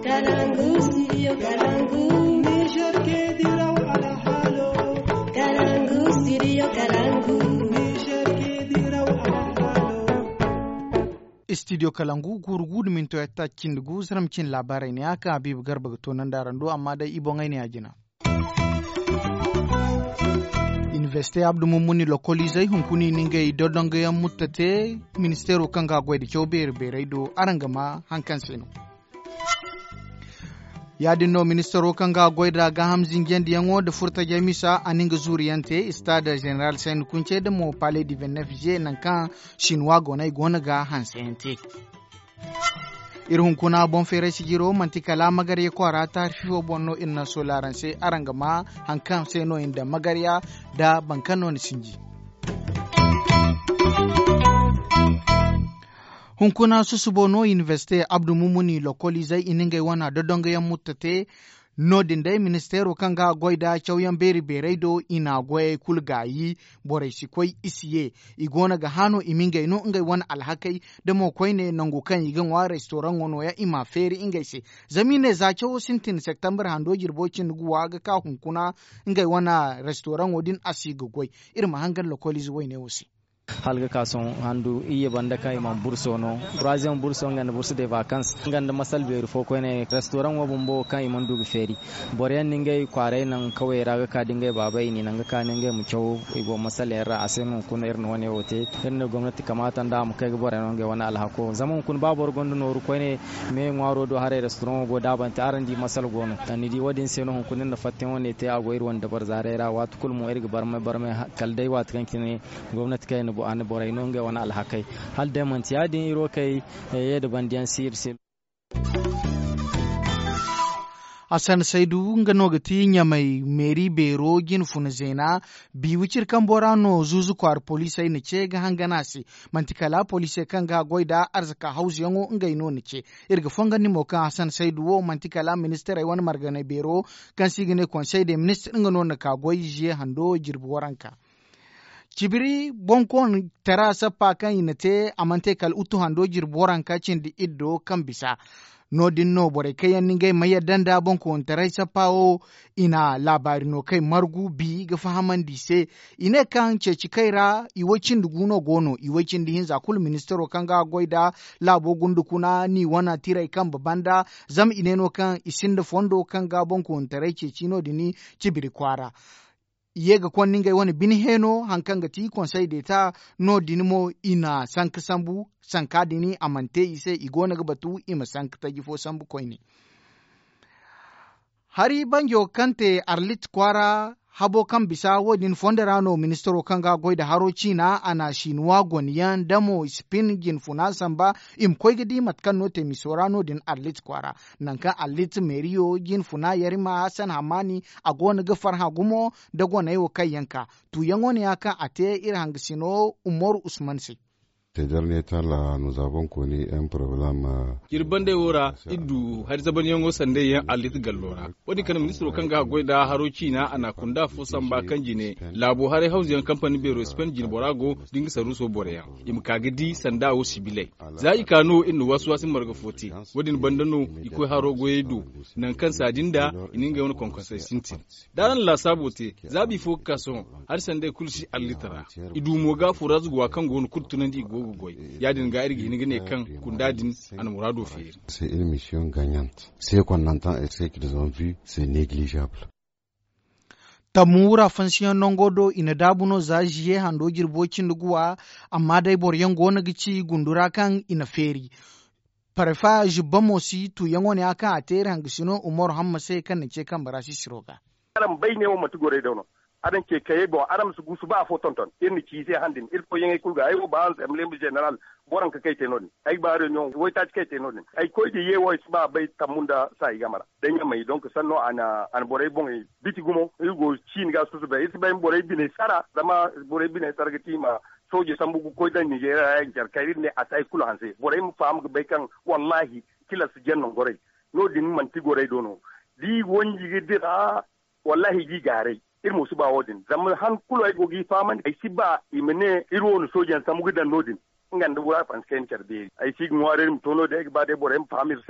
Kalangu, studio Kalangu. Niger ke diraw ala halo. Kalangu, studio Kalangu. Niger ke diraw ala halo. Studio Kalangu gurgudu min to yatta kindugu zaramcin labarai ne aka Habib Garba to nan darando amma dai ibon ai ne ajina. Université Abdou Moumouni localisé hunkuni ningai dodonga ya mutate ministero kanga gwede chober bereido arangama hankan seno. Yadino ministero kanga gweda ga hamzin gendi yango da furta jamisa aninga zuriyante stade general sen kunche de mo palais du 29 nankan chinois gonai gonaga hansente. Irhun kuna bon fere sigiro mantikala magarya kwara ta fifo bonno inna solaranse arangama hankan seno inda magarya da bankano ni sinji. Hunkuna susubono Université Abdou Moumouni localisé ininga wana dodonga ya mutate nodin dai ministero kanga goida chawyan beri bereido ina goye kulgayi bore sikoi isiye igona ga hano iminga ino ngai wan alhakai da mo koine nangu kan yigan wa restaurant wono ya ima feri ingai se zamine za chawo sintin september hando jirbocin guwa ga ka hunkuna ngai wana restaurant wodin asiga goy irma hangan localize wayne wosi halga kason handu iye banda kai man burso no troisième burso ngana bourse de vacances nganda masal be rufo ko ne restaurant wo bombo kai man dugu feri boryan ningay kware nan kawai raga ka dingay babai ni nan ka ningay mu chawo igo masal era asenu kun erno wane wote henne gwamnati kamata nda mu kai boryan ngay wana alhako zaman kun babor gondo no ru ko ne me ngwaro do hare restaurant go daban ta arandi masal gono tani di wadin seno kun na fatten wone te agoyir wanda bar zarera wat kul mu erga barme kaldai wat kankine gwamnati kai bo an boray nonge wana alhakai hal de man tiadin iro kai yede bandian sirse Hassan Saidu nganogati nyamai Meri Bero gin funzena bi wicir kamborano zuzu kwar police ne ce ga hanganasi mantikala police kanga goida arzaka house yango ngai no ne ce irga fongani mo kan Hassan Saidu wo mantikala minister ai wan margane Bero kan sigine conseil des ministres ngano na ka goije hando jirbu waranka Kibiri bonkon tara sappa kan yinate amante kal utu hando jirboran kacin di iddo kan bisa no din no bore kayan ningai maya danda bonkon tara sappa o ina labari no kai margu bi ga fahaman dise ine kan ceci kaira iwacin duguno gono iwacin di hinza kul ministero kan ga goida labo gundukuna ni wana tirai kan babanda zam ineno kan isinda fondo kan ga bonkon tara ceci no dini kibiri kwara yega kwannin gai wani bin heno hankan ga ti conseil d'etat no dinimo ina sanka sambu sanka dini amante ise igona ga batu ima sanka ta gifo sambu koine hari banjo kante arlit kwara habo kan bisa wodin fonderano ministero kanga goida haro china ana shinwa goniyan damo spin gin funa samba im koygedi matkan note misorano din arlit kwara nanka arlit meriyo gin funa yarima hasan hamani agona ga farha gumo da gona yo kayanka tu yangone aka ate irhangisino umar usman si Ces derniers temps-là, nous avons connu un problème. Kirbande wora iddu har zaban yango sande yan alit gallora. Wani kan ministro kan ga goida haroci na ana kunda fusan ba kan jine. Labo hare hausiyan company bero Spain jin borago dinga saruso boreya. Im kagidi sanda wo sibile. Za ikano innu wasu marga foti. Wadin bandano iko haro goyedo nan kan sadinda ininga wani konkonsa sintin. Daran la sabote zabi fo kason har sande kulshi alitara. Idu moga furaz gwa kan gon kurtunan di go yadin ga irgi ni gane kan kundadin an murado fiye. C'est une mission gagnante. Ce qu'on entend et ce qu'ils ont vu, c'est négligeable. Tamura fansiyan nongodo ina dabuno zajiye hando jirbocin duguwa amma dai bor yango na gici gundura kan ina feri. Parefa jibbamo si tu yango ne aka atere hangisino Umar Hamma sai kan ne ce kan barasi siroga. Aram bai ne mu matugore dauno. Adan ke kaye bo aram su gusu ba fo tonton irni ci se handin il ko yenge kulga ay ba an emblem general boran ka kayte non ay ba reunion woy ta kayte non ay ko de ye woy ba bay tamunda sai gamara danya mai donc sanno ana an boray bon biti gumo yugo cin ga su be is bay boray bine sara dama boray bine sargati ma soje sambu ko dan Nigeria ya jar kayri ne asai kula hanse boray mu fam ga bay kan wallahi kila su jenno goray no din man ti goray dono di wonji gidira wallahi gi gare irmo su ba wodin zaman han kulo ay gogi faman ay siba imene iro no sojan samu gidan nodin nganda wura fansken charbe ay sig ngware tono de ba de borem famirse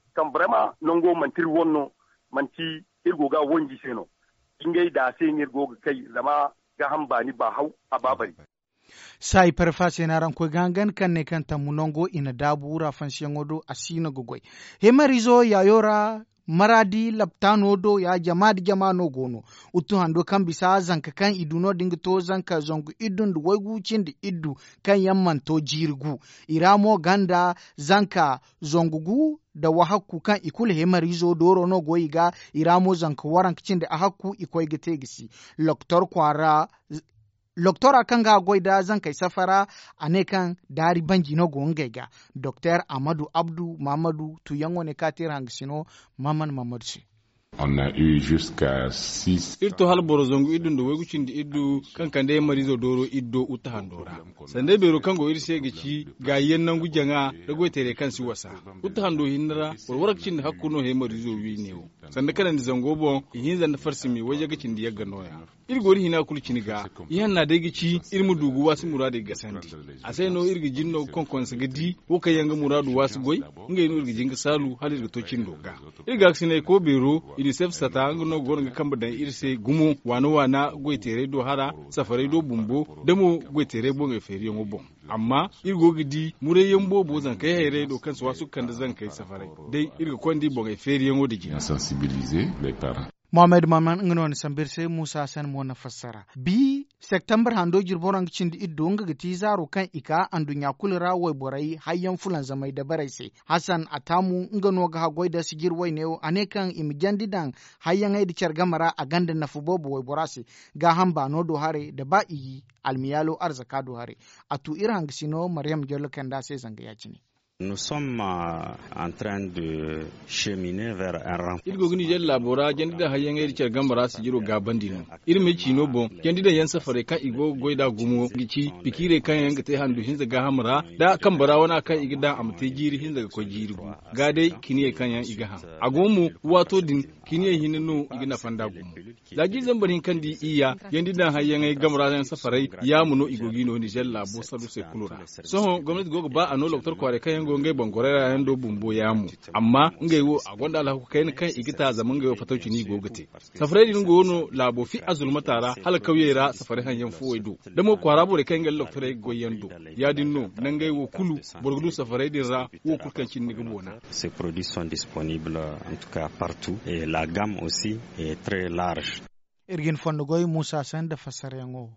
kan brema nongo mantir wonno manti irgo ga wonji seno ingay da sai irgo ga kai zama ga hambani ba hau ababari sai perfase na ran ko gangan kan ne kan tamunongo ina dabura fansiyan odo asina gogoi hemarizo yayora maradi laptano do ya jamano gono utu hando kan bisa zanka kan iduno dinga to zanka zongu idun du waigu cindi iddu kan yamman to jirgu iramo ganda zanka zongugu da wahakku kan ikul hemarizo doro no goyiga iramo zanka waran cindi a hakku ikoi getegisi Loktora kan ga goida zan kai safara a ne kan dari banji no gongega Dr. Amadu Abdu Mamadu tuyango ne katir hangisino Maman Mamadsi. On a eu jusqu'à 6. Irto hal borozongu iddu ndo wegu cindi iddu kankande marizo doro iddo utta handora. Sande bero kango irse gici ga yennan gujanga da goitere kan si wasa. Utta hando hinra warwarak cindi hakkuno he marizo wi newo. Sande kana ndi zango bon hin zan farsimi waje gicin di yagga noya. Irgori hina kulcini ga yan na dai gici irmu dugu wasu murade ga sandi. Asai no irgi jinno konkon sa gidi wo kai yanga muradu wasu goy ngai no irgi jinga salu halir ga tocin doga. Irga sine ko bero UNICEF sata no gon kamba dan irse gumo wana goitere do hara safare do bumbo demo goitere bo ngai feriyo ngo bon amma irgo gidi mure yembo bo zan kai here do kansu wasu kan da zan kai safare dai irga kondi bo ngai feriyo ngo digi sensibiliser les parents. Mohamed Maman ngnon sambirse Musa San mona fassara bi September hando jirborang cindi iddo nga gati zaro kan ika andunya kulra way borai hayyan fulan zamai da baraise Hassan Atamu ngano ga goida sigir way ne ane kan imjandidan hayyan ay di cergamara a gandan na fubobo way borasi ga hamba no do hare da ba iyi almiyalo arzaka do hare atu irang sino Maryam Gello kanda sai zanga ya cini. Nous sommes en train de cheminer vers un renfort. Irgo gini jel labora jandida hayan eri cer gambara su jiro gabandino. Irme chino bon jandida yan safare kan igo goida gumo gici pikire kan yan gate handu hinza ga hamra da kan bara wana kan igida amte jiri hinza ko jirigu. Ga dai kiniye kan yan iga ha. Agomu wato din kiniye hinno igina fanda gumo. Laji zambarin kan di iya jandida hayan eri gambara yan safare ya muno igogino ni jel labo sadu se kulura. So gwamnati gogo ba ano loktor kware kan ngai bangorera yan do bumbo yamu amma ngai wo agonda Allah ku kai kan igita zaman ngai fatauci ni gogate safare din gono labo fi azul matara hal kawyera safare han yan fuwaido da mo kwara bore kan ngai loktore goyendo ya dinno nan ngai wo kulu borgulu safare din ra wo kurkancin ni gabona. Ces produits sont disponibles en tout cas partout et la gamme aussi est très large. Irgin fondo goy Musa San da fassara yango.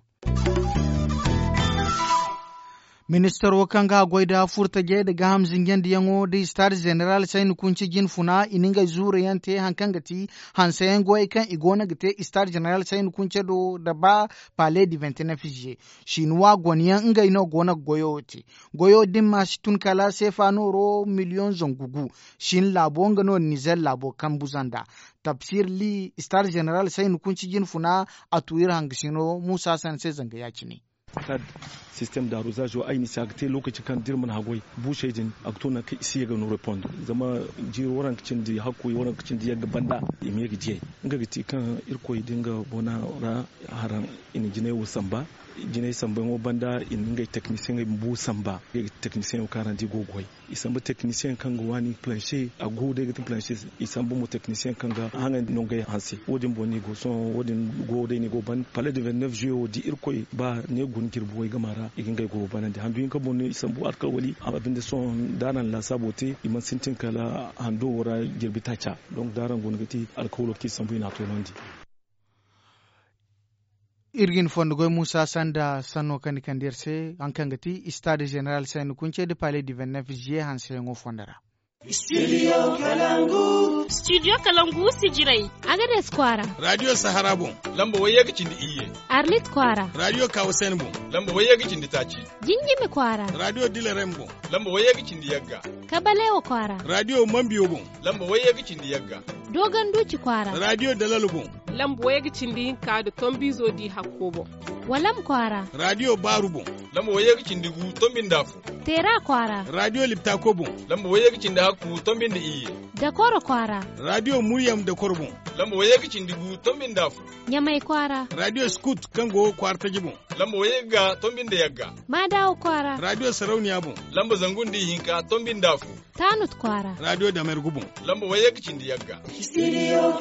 Minister wakanga goida furta je daga hamzin yandi yango da star general sai nukunci gin funa ininga zure yante hankangati hansayen goy kan igona gate star general sai nukunce do da ba pale di 29 fije shinwa goniyan inga ino gona goyo din ma tun kala sefa noro million zongugu shin labo ngano nizel labo kan buzanda tafsir li star general sai nukunci gin funa atuir hangisino Musa San sai zanga yaci ne. Système d'arrosage wa aini sagte lokaci kan dirman hagoi bushe jin aktona kai isi ga no répondre zama ji waran kicin di hakoi waran kicin di yaga banda ime ga je nga giti kan irko dinga bona ra haran in jine wusamba jine samban wo banda in ngai technicien ngai bu samba ga technicien ko karan di gogoi isamba technicien kan go wani plancher a go de ga plancher isamba mo technicien kan ga hanan no ngai hansi wodin boni go so wodin go de ni go ban palais de 29 juillet di irko ba ne gun kirbo ga mara igin gai go bana da handu in ka bonni isambu arka wali abin da son daran la sabote iman sintin kala hando wora girbitacha donc daran gongati alkawlo ki sambu ina to nondi irgin fondogoy Musa Sanda sanno kan kandirse an kangati stade general sen kunce de palais du 29 juillet hanse ngo fondara. Studio Kalangu. Studio Kalangu sijirai. Agades Kwara. Radio Saharabon. Lamba waye gicin di iye. Arlit Kwara. Radio Kausenbo. Lamba waye gicin di taci. Jingime Kwara. Radio Dilerembo. Lamba waye gicin di yagga. Kabalewo Kwara. Radio Mambiyobo. Lamba waye gicin di yagga. Dogon Duci Kwara. Radio Dalalubo. Lamba waye gicin di ka da Tombizo di Hakobo. Walam Kwara. Radio Barubo. Lamba waye gicin di gu Tombin Dafu. Tera Kwara. Radio Liptakobo. Lamba waye gicin da haku Tombin da iye. Da Koro Kwara. Radio Muryam da Korbon. lamba waye ga cindigu tombin dafu Nyamai kwara. Radio Scoot kango kwarta gibo. lamba waye ga tombin da yagga Ma dawo kwara. Radio Sarauniya bon. lamba zangun di hinka tombin dafu Tanut kwara. Radio Damer gubon. lamba waye ga cindi yagga Studio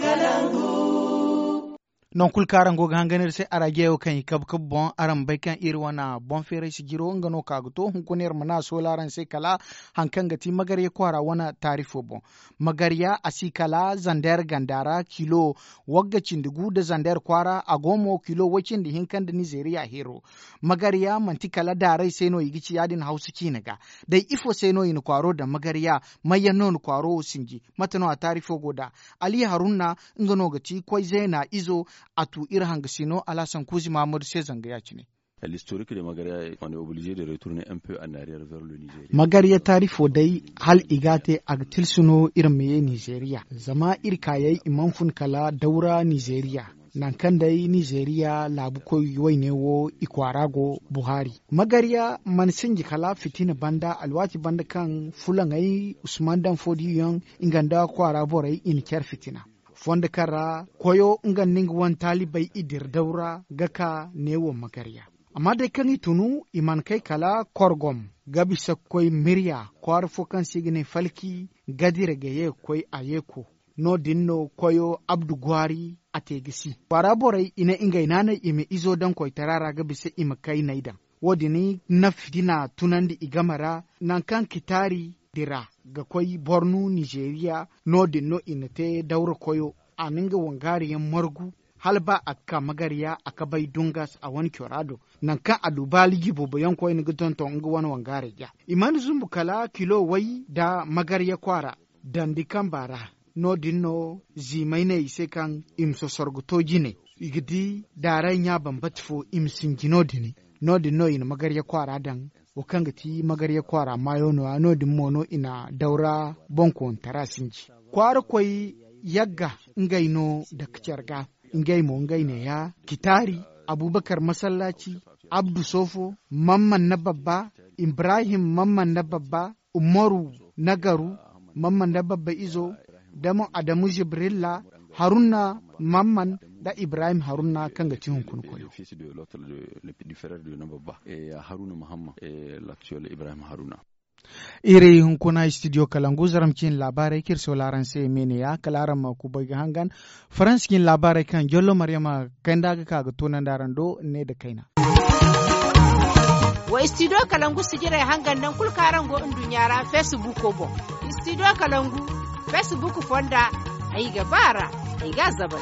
Kalangu. non kul karango ga hanganir sai arage yau kan kab kab bon aran bai kan iri wana bon fere sigiro ngano kaguto hun kunir mana solaran sai kala hankan gati magarya kwara wana tarifo bon magarya asikala zandar gandara kilo wagga cindigu da zandar kwara agomo kilo wacin da hinkan da Nigeria hero magarya mantikala darai sai no yigici yadin hausa kinaga dai ifo sai no yin kwaro da magarya mayanno kwaro singi matano a tarifo goda Ali Haruna ngano gati koi zena izo atu irhang sino Alassane Kouzi Mamadou sai zangaya ci ne. L'historique de Magaria, on est obligé de retourner un peu en arrière vers le Nigeria. Magaria tarifo dai hal igate ag tilsuno irmeye Nigeria. Zama irkayai imanfun kala daura Nigeria. Nan kan dai Nigeria labu koyi waine wo ikwarago Buhari. Magaria man sinji kala fitina banda alwati banda kan fulangai Usman Dan Fodiyon inganda kwara borai in kyar fitina. Fonda kara koyo ngan ning wan talibai idir daura gaka newo magarya. Amma dai kan tunu iman kai kala korgom gabi sakkoi mirya kwar fokan sigine falki gadire gaye koi ayeko no dinno koyo Abdu Gwari ategisi. Kwara borai ina inga inana ime izo dan koi tarara gabi se ima kai naidan. Wodini nafdina tunandi igamara nan kan kitari dira ga koi Borno Nigeria no dinno inate daura koyo aninga wangariyan margu halba aka magariya aka bai dungas a wani kyorado nan kan adubali gibo bayan koyi ni gutonto nga wani wangare ya imani zumbu kala kilo wai da magariya kwara dandi kan bara no dinno zimai ne ise kan imso sorguto jine igidi darai nya bambatfo imsingino dini no dinno ina magariya kwara dan wakangati magariya kwara mayono no dimmono ina daura bonko tarasinji kwara koyi yagga ngaino da kicarga ngai mo ngai ne ya kitari Abubakar masallaci Abdu Sofo Mamman na babba Ibrahim Mamman na babba Umaru Nagaru Mamman na babba izo damo Adamu Jibrilla Haruna Mamman da Ibrahim Haruna kan ga cihun kunkoyo Haruna Muhammad l'actuel Ibrahim Haruna ire hunkuna studio Kalangu zaramcin labarai kirso laran sai mene ya kalaran ma ku bai hangan franskin labarai kan jollo maryama kan daga kaga tonan darando ne da kaina wa studio Kalangu sigira hangan nan kulkaran go indun yara Facebook ko bo studio Kalangu Facebook fonda ai gabara ai gazaba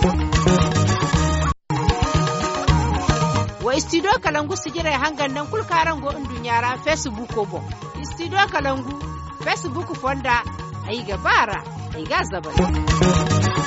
wa studio Kalangu sigira hangan nan kulkaran go indun yara Facebook ko bo Studio Kalangu Facebook fonda ai gabara ai gazaba